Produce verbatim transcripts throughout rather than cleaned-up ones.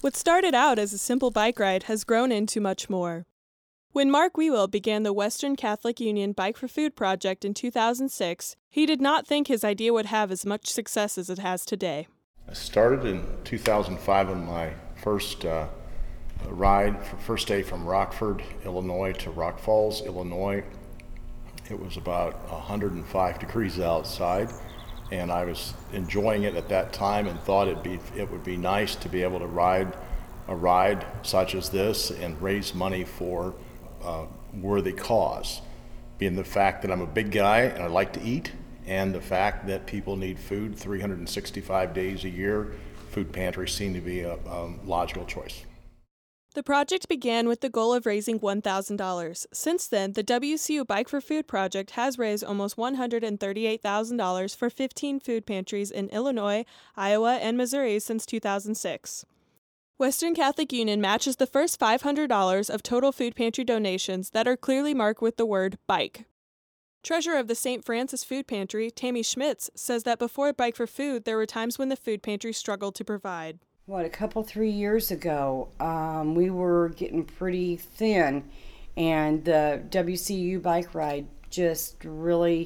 What started out as a simple bike ride has grown into much more. When Mark Wewell began the Western Catholic Union Bike for Food project in two thousand six, he did not think his idea would have as much success as it has today. I started in two thousand five on my first uh, ride, for first day from Rockford, Illinois to Rock Falls, Illinois. It was about one hundred five degrees outside, and I was enjoying it at that time and thought it'd be, it would be nice to be able to ride a ride such as this and raise money for a worthy cause, being the fact that I'm a big guy and I like to eat, and the fact that people need food three hundred sixty-five days a year. Food pantries seem to be a, a logical choice. The project began with the goal of raising one thousand dollars. Since then, the W C U Bike for Food project has raised almost one hundred thirty-eight thousand dollars for fifteen food pantries in Illinois, Iowa, and Missouri since two thousand six. Western Catholic Union matches the first five hundred dollars of total food pantry donations that are clearly marked with the word bike. Treasurer of the Saint Francis Food Pantry, Tammy Schmitz, says that before Bike for Food, there were times when the food pantry struggled to provide. What, a couple, three years ago, um, we were getting pretty thin, and the W C U bike ride just really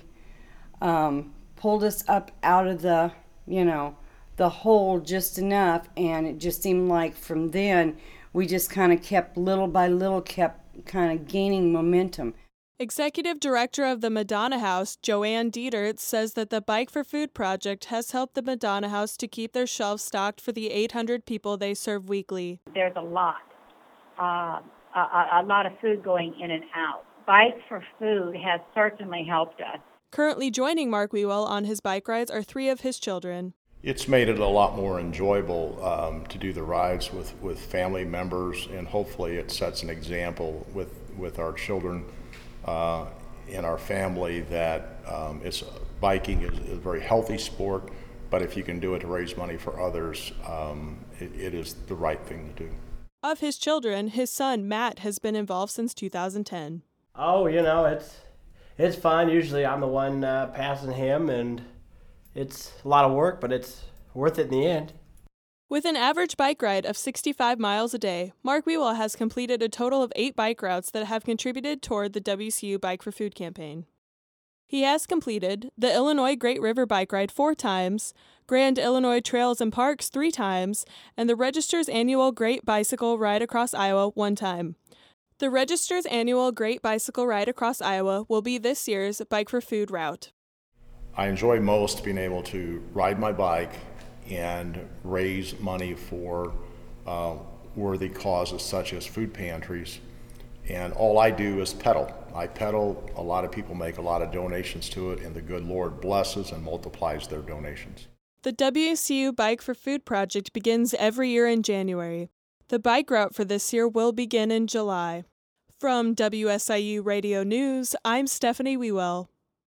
um, pulled us up out of the, you know, the hole just enough, and it just seemed like from then we just kind of kept little by little kept kind of gaining momentum. Executive Director of the Madonna House, Joanne Dieter, says that the Bike for Food project has helped the Madonna House to keep their shelves stocked for the eight hundred people they serve weekly. There's a lot, uh, a, a lot of food going in and out. Bike for Food has certainly helped us. Currently joining Mark Wewell on his bike rides are three of his children. It's made it a lot more enjoyable um, to do the rides with, with family members, and hopefully it sets an example with, with our children uh, in our family that um, it's, biking is, is a very healthy sport, but if you can do it to raise money for others, um, it, it is the right thing to do. Of his children, his son Matt has been involved since two thousand ten. Oh, you know, it's it's fun. Usually I'm the one uh, passing him, and it's a lot of work, but it's worth it in the end. With an average bike ride of sixty-five miles a day, Mark Wewell has completed a total of eight bike routes that have contributed toward the W C U Bike for Food campaign. He has completed the Illinois Great River Bike Ride four times, Grand Illinois Trails and Parks three times, and the Register's annual Great Bicycle Ride Across Iowa one time. The Register's annual Great Bicycle Ride Across Iowa will be this year's Bike for Food route. I enjoy most being able to ride my bike and raise money for uh, worthy causes such as food pantries. And all I do is pedal. I pedal, a lot of people make a lot of donations to it, and the good Lord blesses and multiplies their donations. The W C U Bike for Food project begins every year in January. The bike route for this year will begin in July. From W S I U Radio News, I'm Stephanie Wewell.